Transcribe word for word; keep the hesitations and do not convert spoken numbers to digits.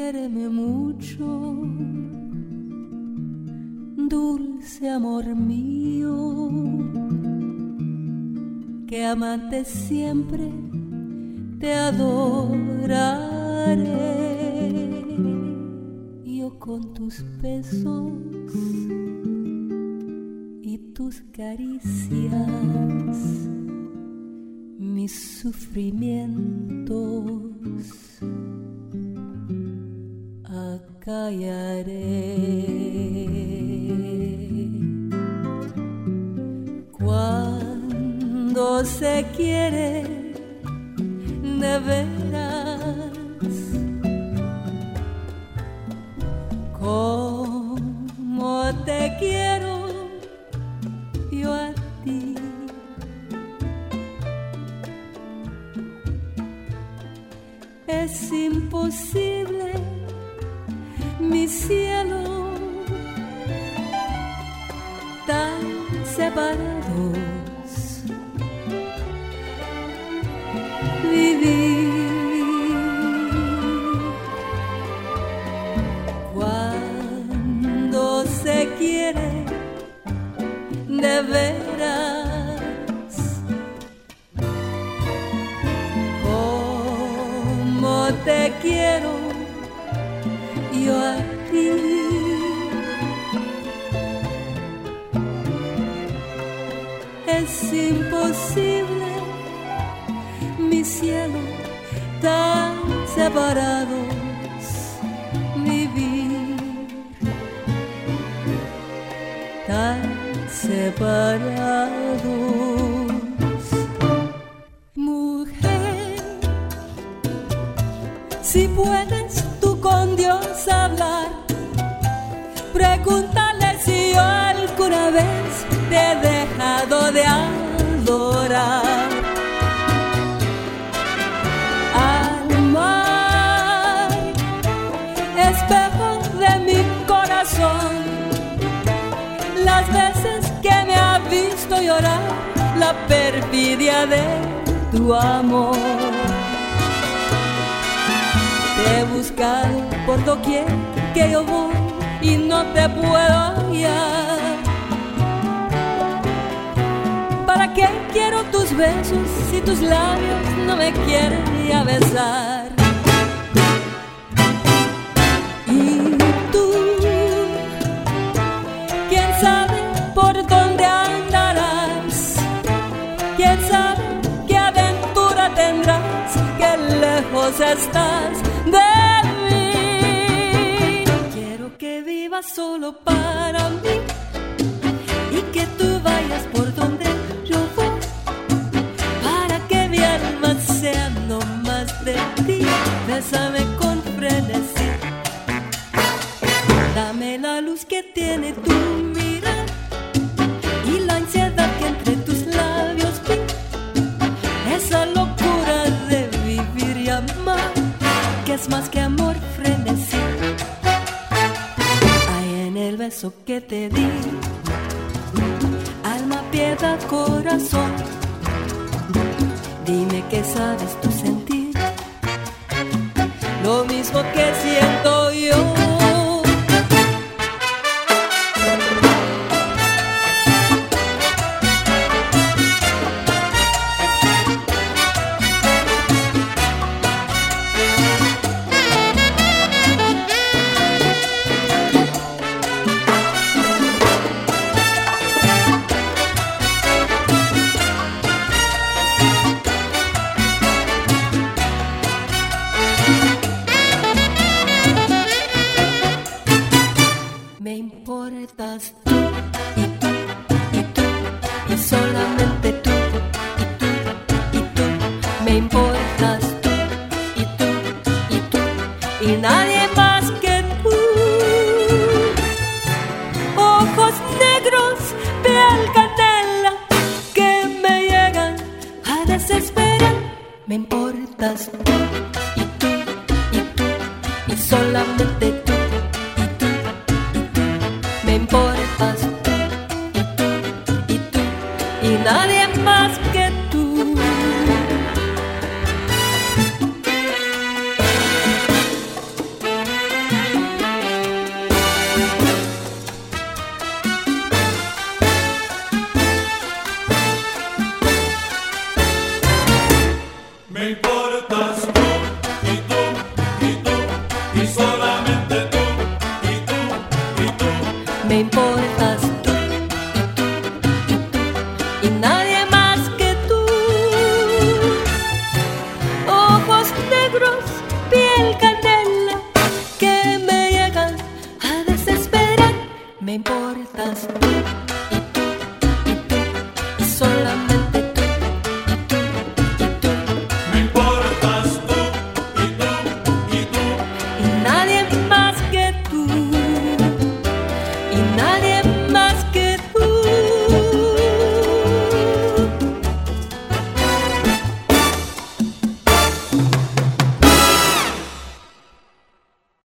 quiéreme mucho, dulce amor mío, que amante siempre te adoraré. Yo con tus besos y tus caricias, mis sufrimientos acallaré. Cuando se quiere de veras, como te quiero yo a ti, es imposible, mi cielo, tan separados vivir. Cuando se quiere de veras, como te quiero yo a ti, es imposible, mi cielo, tan separados vivir, tan separados. Mujer, si puedes tú con Dios hablar, pregúntale si yo alguna vez te he dejado de adorar. Al mar, espejo de mi corazón, las veces que me ha visto llorar, la perfidia de tu amor. Te he buscado por doquier que yo voy y no te puedo hallar. ¿Para qué quiero tus besos si tus labios no me quieren ni a besar? Y tú, quién sabe por dónde andarás, quién sabe qué aventura tendrás, qué lejos estás de mí. Quiero que vivas solo para mí y que tú vayas por donde yo voy, para que mi alma sea no más de ti. Bésame con frenesí, dame la luz que tiene tu mirar y la ansiedad que entre tus labios vi, esa locura de vivir y amar, que es más que amor, frenesí. Hay en el beso que te di, alma, piedad, corazón, dime qué sabes tú sentir, lo mismo que siento yo. Me importas tú y tú y tú y solamente tú y tú y tú. Me importa